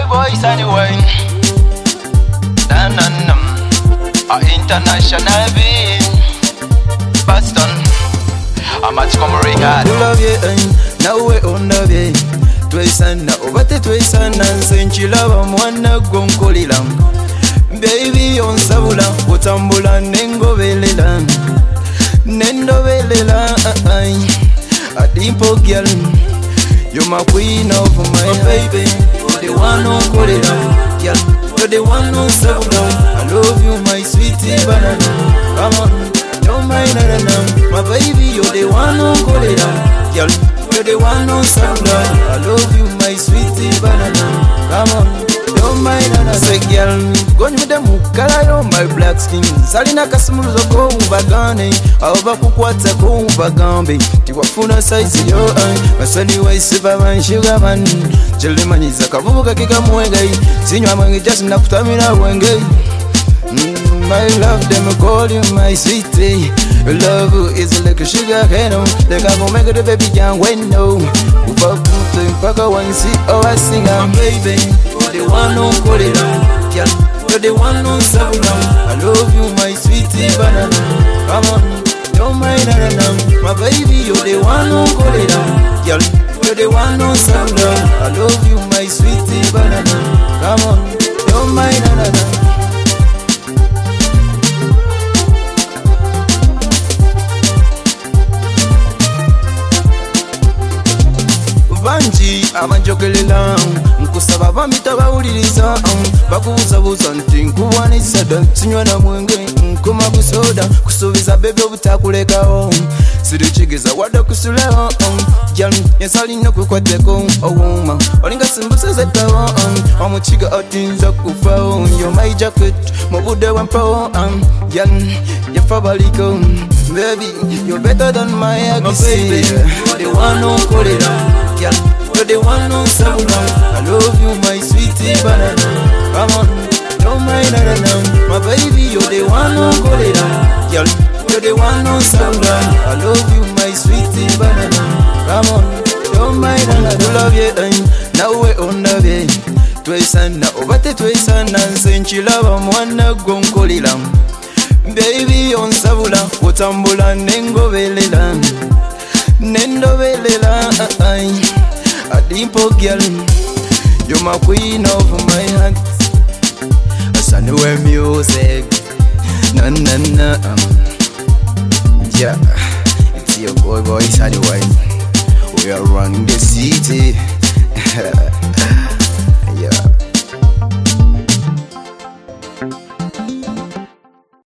voice anyway. International being Boston. I'm at Comorica. Love you, now we're on the way. Twisana, over the Twisana, and Senchi love, Mwana Gonkolila. Baby on Savula, Utambula, Nengo Velila. Nendo Velila, a dimple girl. You're my queen of my baby. You're the one who call it out. You're the one who served down. I love you, my sweetie banana. Come on, don't mind her. My baby, you're the one who call it out. You're the one who served down. I love you, my sweetie banana. Come on, don't mind her. Say, girl, go with the mukala on my black skin. Salina Kasumuzo go bagane. Ava kukwata go bagambe. Tiwafuna size yo masani wa Superman Sugarman. Chelemanyiza kavuga kikamwenge. Sinywa mwangi just nakutamira wenge. My love, them call you my sweetie. Love is like a sugar cane. They can make the baby young when no. Fuck one see oh I sing I'm baby. You're the one who call it out. You're the one who serve down. I love you, my sweetie banana. Come on, don't mind her. My baby, you're the one who call it out. You're the one who serve down. I love you, my sweetie banana. Come on, don't mind her. Banji abanjokelela nkusaba bamita bawuliriza bakubuzabuza nti nkuwanisa dda sinywa na mwenge nkuma kusoda kusuubiza bebe obutakulekawo sirikigeza wadde kusulawo yensalina okwekwateko owuma olinga simbusa zettawo omukiga otinza kufawo yo my jacket mu budde bwempawo yafa baliko baby you're better than my ex baby you're the one who call it out. You're the one who serve down. I love you, my sweetie banana. Come on, don't mind her now. My baby, you're the one who call it out. You're the one who serve down. I love you, my sweetie banana. Come on, don't mind her. I love you, now we're on the way. Twisana, over the Twisana, and Senchi love, Mwana Gonkolila. Baby on Savula, Utambula, Nengo Velila. Nendo Velila, a dimple girl. You're my queen of my heart. I know music. Na na na. Yeah, it's your boy Sunny White. We are running the city.